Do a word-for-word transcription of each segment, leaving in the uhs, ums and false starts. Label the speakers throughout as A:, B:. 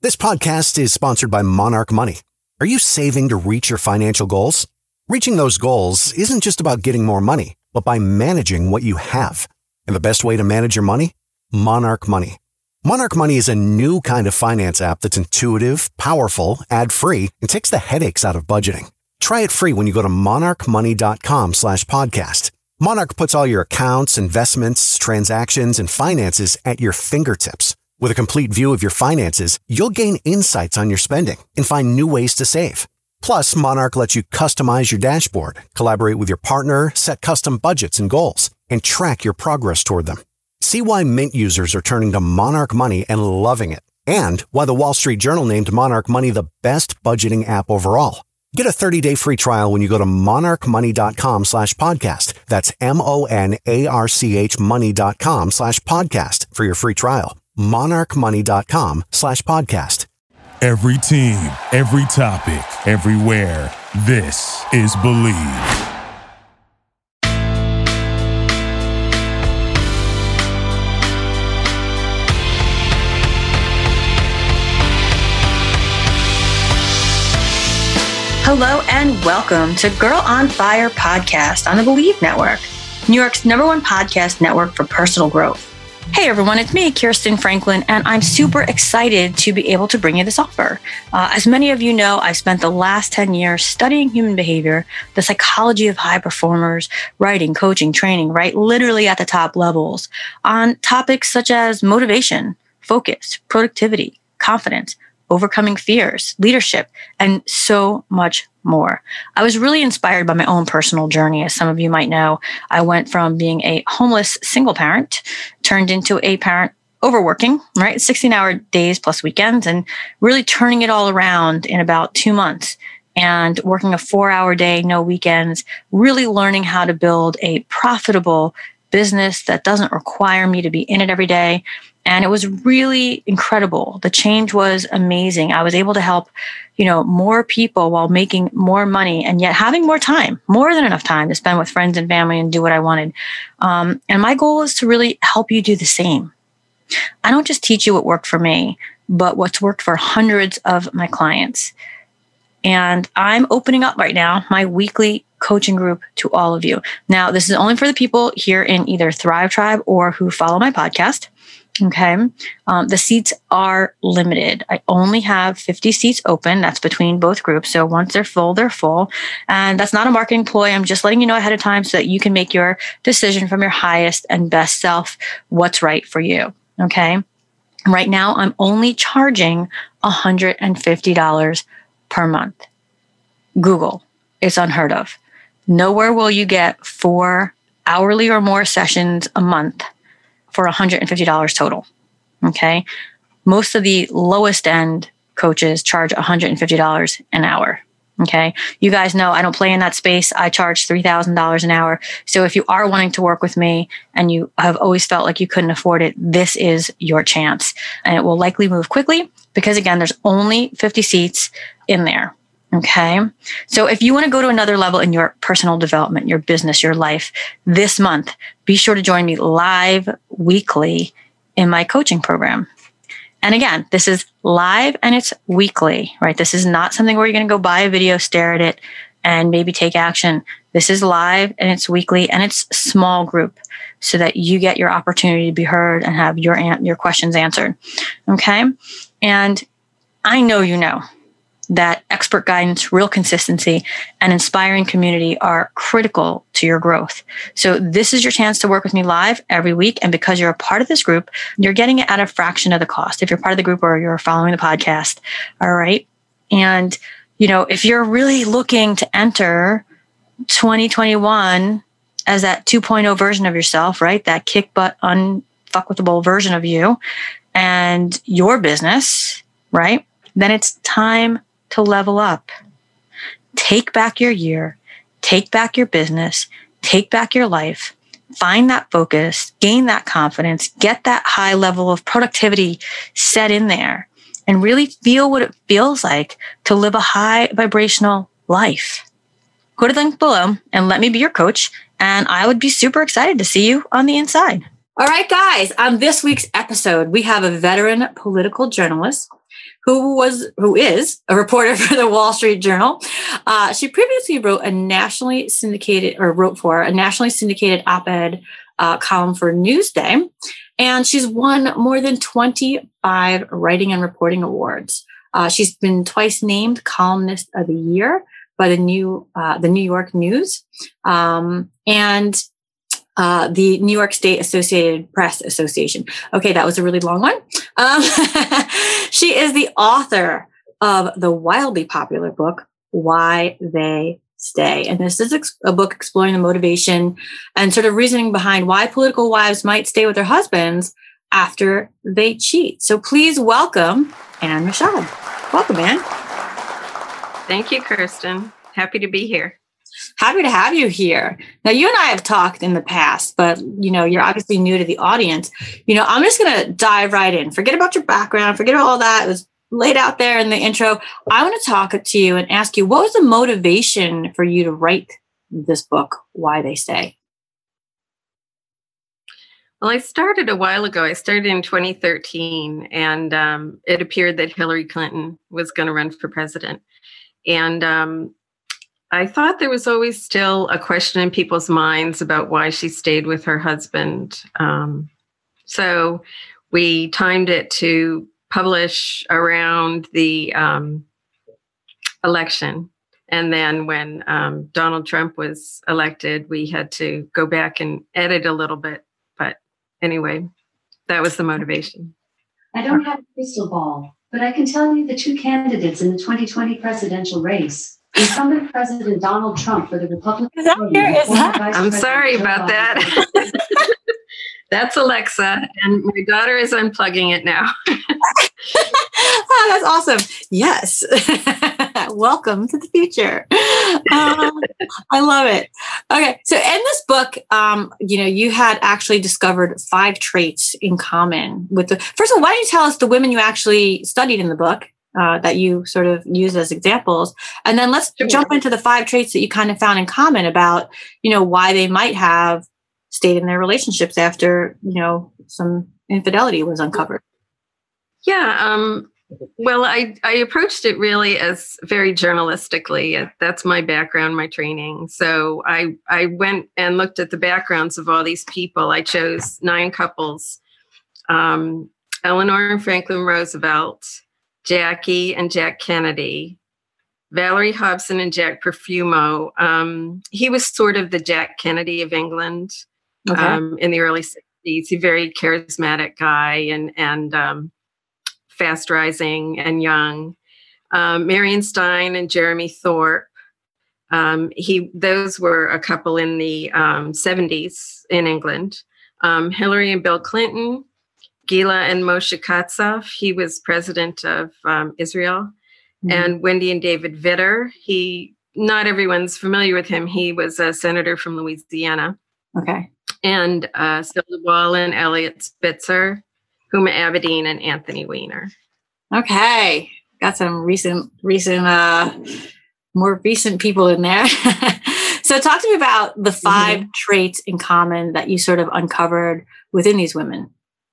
A: This podcast is sponsored by Monarch Money. Are you saving to reach your financial goals? Reaching those goals isn't just about getting more money, but by managing what you have. And the best way to manage your money? Monarch Money. Monarch Money is a new kind of finance app that's intuitive, powerful, ad-free, and takes the headaches out of budgeting. Try it free when you go to monarchmoney.com slash podcast. Monarch puts all your accounts, investments, transactions, and finances at your fingertips. With a complete view of your finances, you'll gain insights on your spending and find new ways to save. Plus, Monarch lets you customize your dashboard, collaborate with your partner, set custom budgets and goals, and track your progress toward them. See why Mint users are turning to Monarch Money and loving it, and why the Wall Street Journal named Monarch Money the best budgeting app overall. Get a thirty-day free trial when you go to monarchmoney.com slash podcast. That's M-O-N-A-R-C-H money.com slash podcast for your free trial. monarchmoney.com slash podcast.
B: Every team, every topic, everywhere. This is Believe.
C: Hello and welcome to Girl on Fire podcast on the Believe Network, New York's number one podcast network for personal growth. Hey everyone, it's me, Kirsten Franklin, and I'm super excited to be able to bring you this offer. Uh, as many of you know, I spent the last ten years studying human behavior, the psychology of high performers, writing, coaching, training, right? Literally at the top levels on topics such as motivation, focus, productivity, confidence, overcoming fears, leadership, and so much more. I was really inspired by my own personal journey. As some of you might know, I went from being a homeless single parent, turned into a parent overworking, right? sixteen hour days plus weekends, and really turning it all around in about two months and working a four hour day, no weekends, really learning how to build a profitable business that doesn't require me to be in it every day. And it was really incredible. The change was amazing. I was able to help, you know, more people while making more money and yet having more time, more than enough time to spend with friends and family and do what I wanted. Um, and my goal is to really help you do the same. I don't just teach you what worked for me, but what's worked for hundreds of my clients. And I'm opening up right now my weekly coaching group to all of you. Now, this is only for the people here in either Thrive Tribe or who follow my podcast. Okay. Um, the seats are limited. I only have fifty seats open. That's between both groups. So once they're full, they're full. And that's not a marketing ploy. I'm just letting you know ahead of time so that you can make your decision from your highest and best self, what's right for you. Okay. Right now, I'm only charging one hundred fifty dollars per month. Google. It's unheard of. Nowhere will you get four hourly or more sessions a month for one hundred fifty dollars total, okay? Most of the lowest end coaches charge one hundred fifty dollars an hour, okay? You guys know I don't play in that space. I charge three thousand dollars an hour. So if you are wanting to work with me and you have always felt like you couldn't afford it, this is your chance. And it will likely move quickly because, again, there's only fifty seats in there. Okay. So if you want to go to another level in your personal development, your business, your life this month, be sure to join me live weekly in my coaching program. And again, this is live and it's weekly, right? This is not something where you're going to go buy a video, stare at it, and maybe take action. This is live and it's weekly and it's small group so that you get your opportunity to be heard and have your, your questions answered. Okay. And I know you know that expert guidance, real consistency, and inspiring community are critical to your growth. So this is your chance to work with me live every week. And because you're a part of this group, you're getting it at a fraction of the cost. If you're part of the group or you're following the podcast, all right? And, you know, if you're really looking to enter twenty twenty-one as that two point oh version of yourself, right? That kick butt, unfuckwithable version of you and your business, right? Then it's time to level up. Take back your year, take back your business, take back your life, find that focus, gain that confidence, get that high level of productivity set in there, and really feel what it feels like to live a high vibrational life. Go to the link below and let me be your coach, and I would be super excited to see you on the inside. All right, guys, on this week's episode, we have a veteran political journalist who was, who is a reporter for the Wall Street Journal. Uh, she previously wrote a nationally syndicated, or wrote for a nationally syndicated op-ed uh, column for Newsday. And she's won more than twenty-five writing and reporting awards. Uh, she's been twice named Columnist of the Year by the New, uh, the New York News. Um, and Uh, the New York State Associated Press Association. Okay, that was a really long one. Um, she is the author of the wildly popular book, Why They Stay. And this is ex- a book exploring the motivation and sort of reasoning behind why political wives might stay with their husbands after they cheat. So please welcome Anne Rashad. Welcome, Anne.
D: Thank you, Kirsten. Happy to be here.
C: Happy to have you here. Now, you and I have talked in the past, but, you know, you're obviously new to the audience. You know, I'm just going to dive right in. Forget about your background. Forget about all that. It was laid out there in the intro. I want to talk to you and ask you, what was the motivation for you to write this book, Why They Stay?
D: Well, I started a while ago. I started in twenty thirteen, and um, it appeared that Hillary Clinton was going to run for president. And um I thought there was always still a question in people's minds about why she stayed with her husband. Um, so we timed it to publish around the um, election. And then when um, Donald Trump was elected, we had to go back and edit a little bit. But anyway, that was the motivation.
E: I don't have a crystal ball, but I can tell you the two candidates in the twenty twenty presidential race. Incumbent President Donald Trump for the Republican
C: Is that
E: Party.
C: here? Is that?
D: I'm sorry about that. That's Alexa, and my daughter is unplugging it now.
C: Oh, that's awesome. Yes. Welcome to the future. Um, I love it. Okay. So in this book, um, you know, you had actually discovered five traits in common with the, first of all, why don't you tell us the women you actually studied in the book? Uh, that you sort of use as examples. And then let's sure. jump into the five traits that you kind of found in common about, you know, why they might have stayed in their relationships after, you know, some infidelity was uncovered.
D: Yeah. Um, well, I, I approached it really as very journalistically. That's my background, my training. So I, I went and looked at the backgrounds of all these people. I chose nine couples, um, Eleanor and Franklin Roosevelt, Jackie and Jack Kennedy, Valerie Hobson and Jack Profumo. Um, he was sort of the Jack Kennedy of England okay. um, in the early sixties. He's a very charismatic guy and and um, fast rising and young. Um, Marion Stein and Jeremy Thorpe. Um, he those were a couple in the um, seventies in England. Um, Hillary and Bill Clinton. Gila and Moshe Katsav, he was president of um, Israel, mm-hmm. and Wendy and David Vitter. He, not everyone's familiar with him. He was a senator from Louisiana.
C: Okay.
D: And uh, Sylvia Wall and Elliot Spitzer, Huma Abedin, and Anthony Weiner.
C: Okay. Got some recent, recent, uh, more recent people in there. So talk to me about the five mm-hmm. traits in common that you sort of uncovered within these women.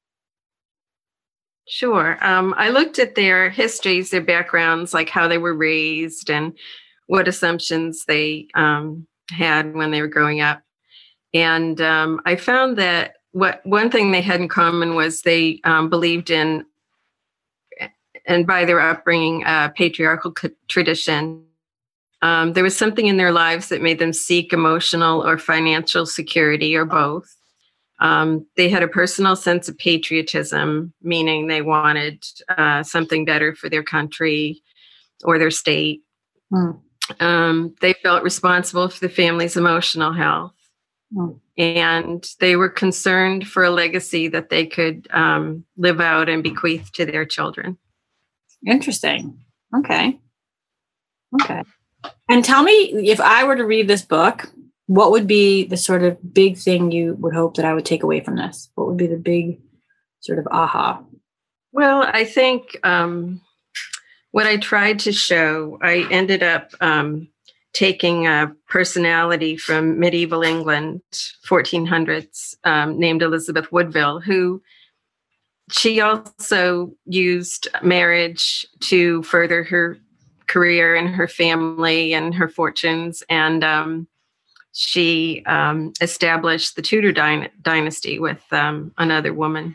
D: Sure. Um, I looked at their histories, their backgrounds, like how they were raised and what assumptions they um, had when they were growing up. And um, I found that what one thing they had in common was they um, believed in, and by their upbringing, uh, patriarchal co- tradition. Um, there was something in their lives that made them seek emotional or financial security or both. Um, they had a personal sense of patriotism, meaning they wanted uh, something better for their country or their state. Mm. Um, they felt responsible for the family's emotional health. Mm. And they were concerned for a legacy that they could um, live out and bequeath to their children.
C: Interesting. Okay. Okay. And tell me, if I were to read this book, what would be the sort of big thing you would hope that I would take away from this? What would be the big sort of aha?
D: Well, I think um, what I tried to show, I ended up um, taking a personality from medieval England, fourteen hundreds, um, named Elizabeth Woodville, who she also used marriage to further her career and her family and her fortunes. And um, she um, established the Tudor dy- dynasty with um, another woman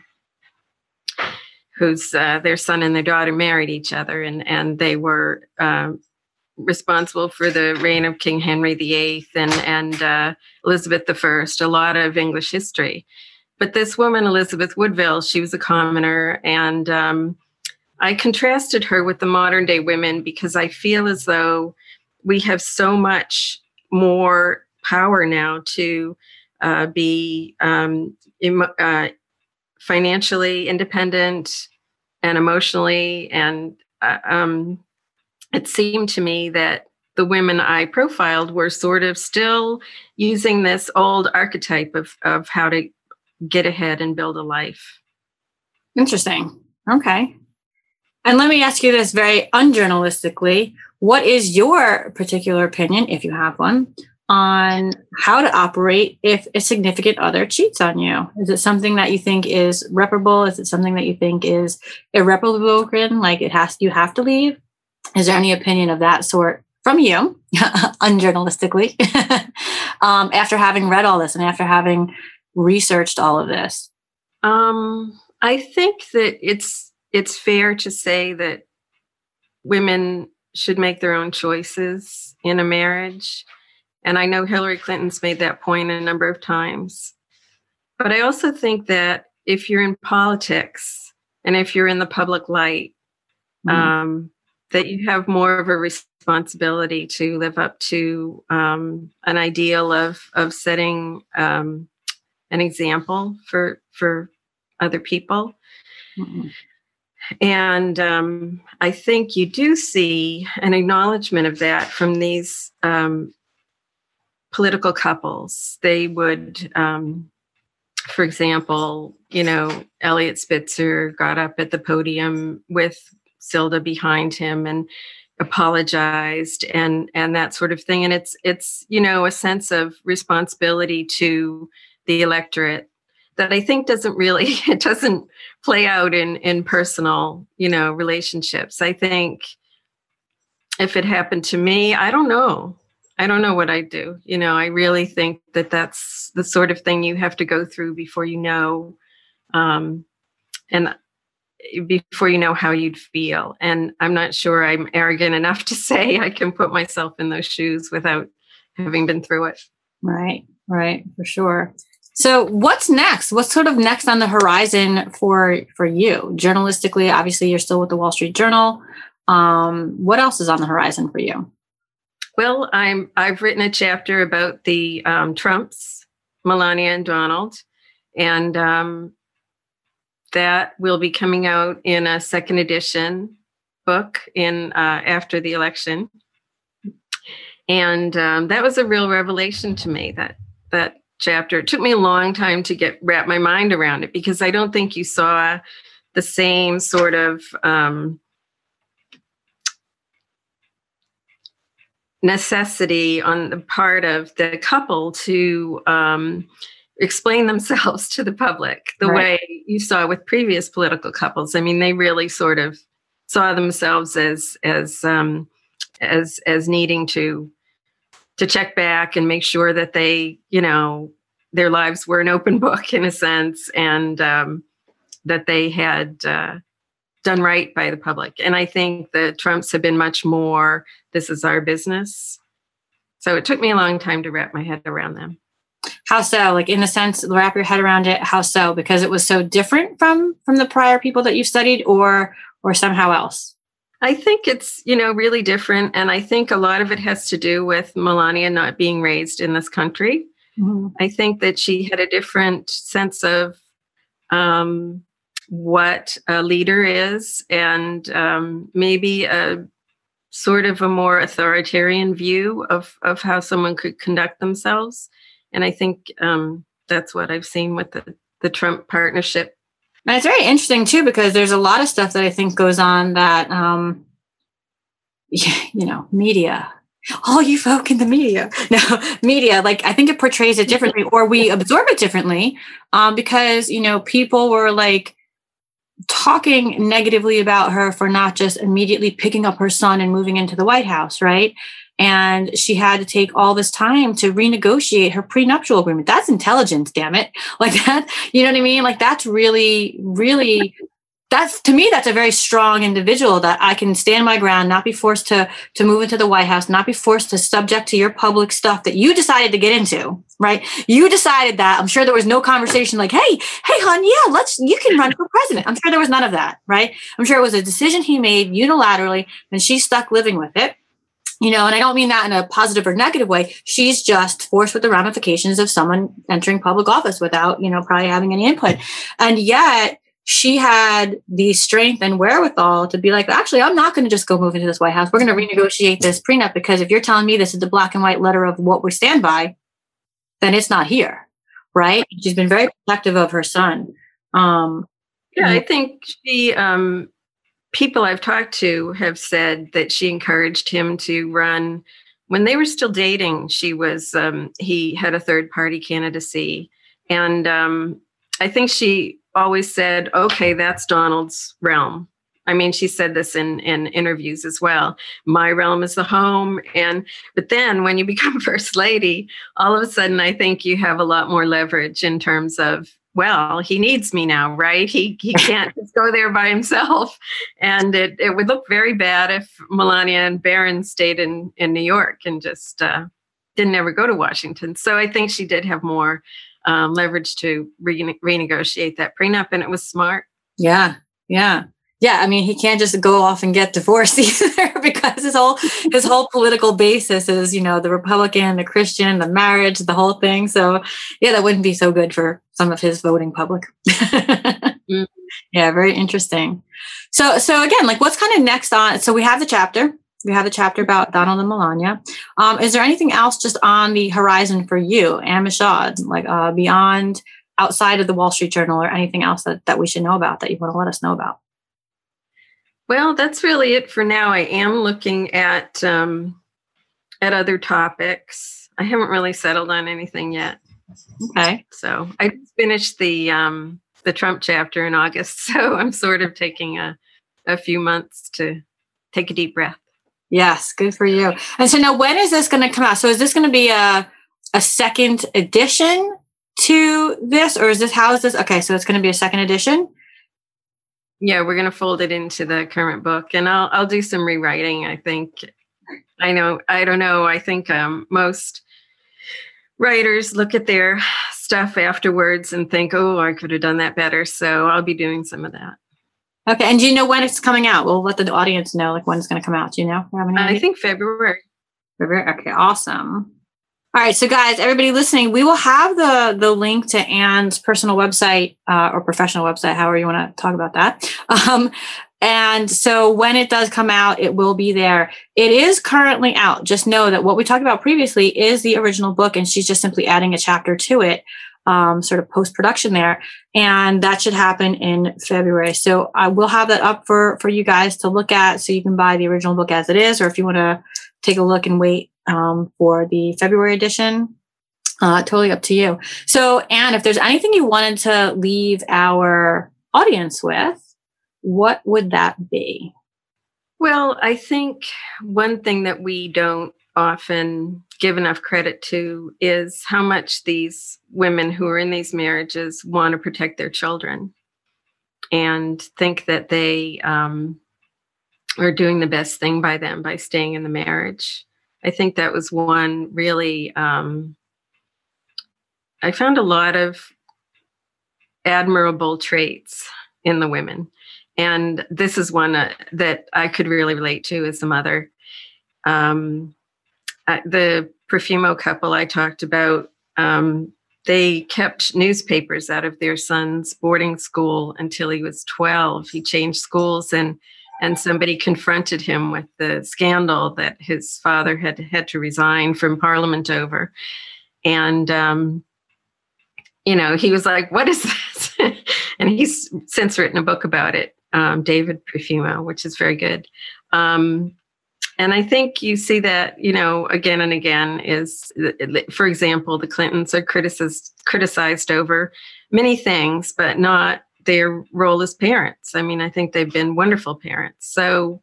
D: whose uh, their son and their daughter married each other. And, and they were um, responsible for the reign of King Henry the Eighth and, and uh, Elizabeth the First, a lot of English history. But this woman, Elizabeth Woodville, she was a commoner, and um, I contrasted her with the modern day women because I feel as though we have so much more power now to uh, be um, im- uh, financially independent and emotionally. And uh, um, it seemed to me that the women I profiled were sort of still using this old archetype of, of how to get ahead and build a life.
C: Interesting. Okay. And let me ask you this very unjournalistically. What is your particular opinion, if you have one, on how to operate if a significant other cheats on you? Is it something that you think is reparable? Is it something that you think is irreparable, like it has, you have to leave? Is there any opinion of that sort from you, unjournalistically, um, after having read all this and after having researched all of this?
D: Um, I think that it's it's fair to say that women should make their own choices in a marriage. And I know Hillary Clinton's made that point a number of times. But I also think that if you're in politics and if you're in the public light, mm-hmm. um, that you have more of a responsibility to live up to um, an ideal of of setting um, an example for for other people. Mm-hmm. And um, I think you do see an acknowledgement of that from these um, political couples. They would, um, for example, you know, Eliot Spitzer got up at the podium with Silda behind him and apologized and and that sort of thing. And it's it's you know a sense of responsibility to the electorate that I think doesn't really, it doesn't play out in, in personal, you know, relationships. I think if it happened to me, I don't know. I don't know what I'd do. You know, I really think that that's the sort of thing you have to go through before you know, um, and before you know how you'd feel. And I'm not sure I'm arrogant enough to say I can put myself in those shoes without having been through it.
C: Right, right, for sure. So what's next? What's sort of next on the horizon for, for you? Journalistically, obviously, you're still with the Wall Street Journal. Um, what else is on the horizon for you?
D: Well, I'm, I've written a chapter about the um, Trumps, Melania and Donald, and um, that will be coming out in a second edition book in uh, after the election. And um, that was a real revelation to me, that that chapter. It took me a long time to get wrap my mind around it, because I don't think you saw the same sort of um, necessity on the part of the couple to um, explain themselves to the public the right. way you saw with previous political couples. I mean, they really sort of saw themselves as as um, as as needing to to check back and make sure that they, you know, their lives were an open book in a sense, and um, that they had uh, done right by the public. And I think the Trumps have been much more, this is our business. So it took me a long time to wrap my head around them.
C: How so? Like, in a sense, wrap your head around it. How so? Because it was so different from from the prior people that you studied, or or somehow else?
D: I think it's, you know, really different. And I think a lot of it has to do with Melania not being raised in this country. Mm-hmm. I think that she had a different sense of um, what a leader is, and um, maybe a sort of a more authoritarian view of, of how someone could conduct themselves. And I think um, that's what I've seen with the, the Trump partnership.
C: And it's very interesting, too, because there's a lot of stuff that I think goes on that, um, you know, media, all you folk in the media, no, media, like, I think it portrays it differently, or we absorb it differently, um, because, you know, people were like, talking negatively about her for not just immediately picking up her son and moving into the White House, right? And she had to take all this time to renegotiate her prenuptial agreement. That's intelligence, damn it. Like that, you know what I mean? Like that's really, really, that's, to me, that's a very strong individual that I can stand my ground, not be forced to, to move into the White House, not be forced to subject to your public stuff that you decided to get into, right? You decided that. I'm sure there was no conversation like, hey, hey, hon, yeah, let's, you can run for president. I'm sure there was none of that, right? I'm sure it was a decision he made unilaterally and she's stuck living with it. You know, and I don't mean that in a positive or negative way. She's just forced with the ramifications of someone entering public office without, you know, probably having any input. And yet she had the strength and wherewithal to be like, actually, I'm not going to just go move into this White House. We're going to renegotiate this prenup because if you're telling me this is the black and white letter of what we stand by, then it's not here. Right. She's been very protective of her son. Um,
D: yeah, I think she, um, people I've talked to have said that she encouraged him to run when they were still dating. She was, um, he had a third party candidacy. And um, I think she always said, okay, that's Donald's realm. I mean, she said this in, in interviews as well. My realm is the home. And, but then when you become first lady, all of a sudden, I think you have a lot more leverage in terms of, well, he needs me now, right? He he can't just go there by himself. And it, it would look very bad if Melania and Barron stayed in, in New York and just uh, didn't ever go to Washington. So I think she did have more um, leverage to re- renegotiate that prenup, and it was smart.
C: Yeah, yeah. Yeah, I mean, he can't just go off and get divorced either because his whole his whole political basis is, you know, the Republican, the Christian, the marriage, the whole thing. So, yeah, that wouldn't be so good for some of his voting public. mm-hmm. Yeah, very interesting. So, so again, like, what's kind of next on? So we have the chapter. We have the chapter about Donald and Melania. Um, is there anything else just on the horizon for you and Michaud, like uh, beyond, outside of the Wall Street Journal, or anything else that, that we should know about that you want to let us know about?
D: Well, that's really it for now. I am looking at um, at other topics. I haven't really settled on anything yet.
C: Okay.
D: So I just finished the um, the Trump chapter in August, so I'm sort of taking a, a few months to take a deep breath.
C: Yes, good for you. And so now, when is this going to come out? So is this going to be a a second edition to this, or is this, how is this? Okay, so it's going to be a second edition.
D: Yeah, we're going to fold it into the current book, and I'll I'll do some rewriting. I think, I know, I don't know. I think um, most writers look at their stuff afterwards and think, oh, I could have done that better. So I'll be doing some of that.
C: Okay, and do you know when it's coming out? We'll let the audience know, like, when it's going to come out. Do you know?
D: I think February.
C: February. Okay, awesome. All right, so guys, everybody listening, we will have the the link to Anne's personal website uh, or professional website, however you want to talk about that. Um, and so when it does come out, it will be there. It is currently out. Just know that what we talked about previously is the original book, and she's just simply adding a chapter to it, um, sort of post-production there. And that should happen in February. So I will have that up for, for you guys to look at, so you can buy the original book as it is, or if you want to take a look and wait Um, for the February edition, uh, totally up to you. So, Anne, if there's anything you wanted to leave our audience with, what would that be?
D: Well, I think one thing that we don't often give enough credit to is how much these women who are in these marriages want to protect their children and think that they um, are doing the best thing by them by staying in the marriage. I think that was one really, um, I found a lot of admirable traits in the women. And this is one uh, that I could really relate to as a mother. Um, uh, the Profumo couple I talked about, um, they kept newspapers out of their son's boarding school until he was twelve. He changed schools, and And somebody confronted him with the scandal that his father had had to resign from Parliament over. And, um, you know, he was like, what is this? And he's since written a book about it, um, David Profumo, which is very good. Um, and I think you see that, you know, again and again is, for example, the Clintons are criticized, criticized over many things, but not their role as parents. I mean, I think they've been wonderful parents. So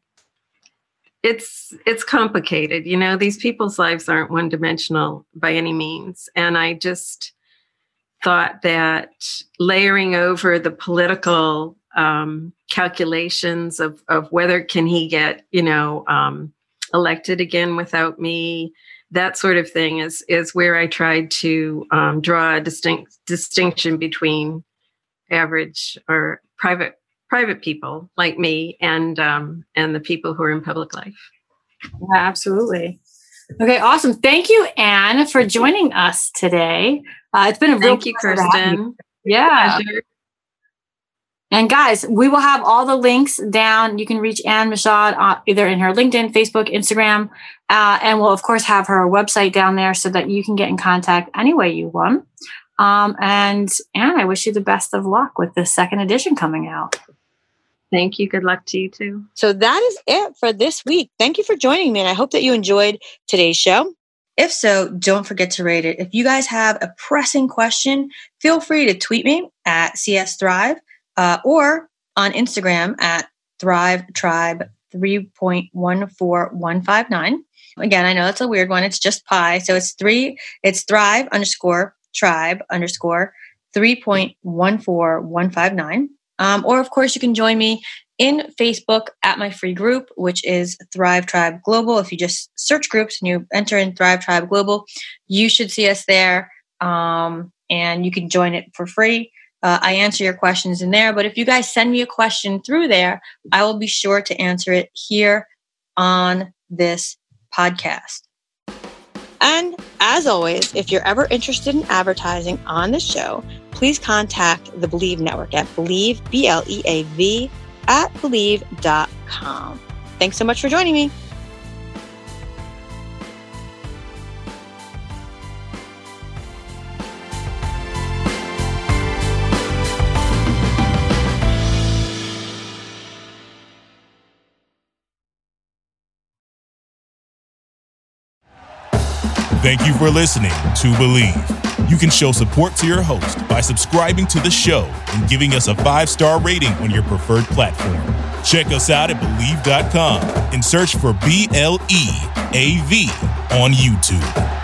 D: it's it's complicated. You know, these people's lives aren't one-dimensional by any means. And I just thought that layering over the political um, calculations of, of whether can he get, you know, um, elected again without me, that sort of thing is is where I tried to um, draw a distinct distinction between average or private private people like me and um, and the people who are in public life.
C: Yeah, absolutely. Okay, awesome. Thank you, Anne, for joining us today. Uh, it's been a real
D: Thank you, Kirsten.
C: Yeah.
D: Pleasure.
C: And guys, we will have all the links down. You can reach Anne Michaud uh, either in her LinkedIn, Facebook, Instagram, uh, and we'll, of course, have her website down there so that you can get in contact any way you want. Um, and Anne, I wish you the best of luck with the second edition coming out.
D: Thank you. Good luck to you too.
F: So that is it for this week. Thank you for joining me, and I hope that you enjoyed today's show.
C: If so, don't forget to rate it. If you guys have a pressing question, feel free to tweet me at C S Thrive. Uh, or on Instagram at Thrive Tribe three point one four one five nine. Again, I know that's a weird one. It's just pi. So it's three, it's Thrive underscore tribe underscore three point one four one five nine. Um, or of course, you can join me in Facebook at my free group, which is Thrive Tribe Global. If you just search groups and you enter in Thrive Tribe Global, you should see us there. Um, and you can join it for free. Uh, I answer your questions in there, but if you guys send me a question through there, I will be sure to answer it here on this podcast.
F: And as always, if you're ever interested in advertising on the show, please contact the Believe Network at Believe, B L E A V, at Believe dot com. Thanks so much for joining me.
B: Thank you for listening to Believe. You can show support to your host by subscribing to the show and giving us a five-star rating on your preferred platform. Check us out at Believe dot com and search for B L E A V on YouTube.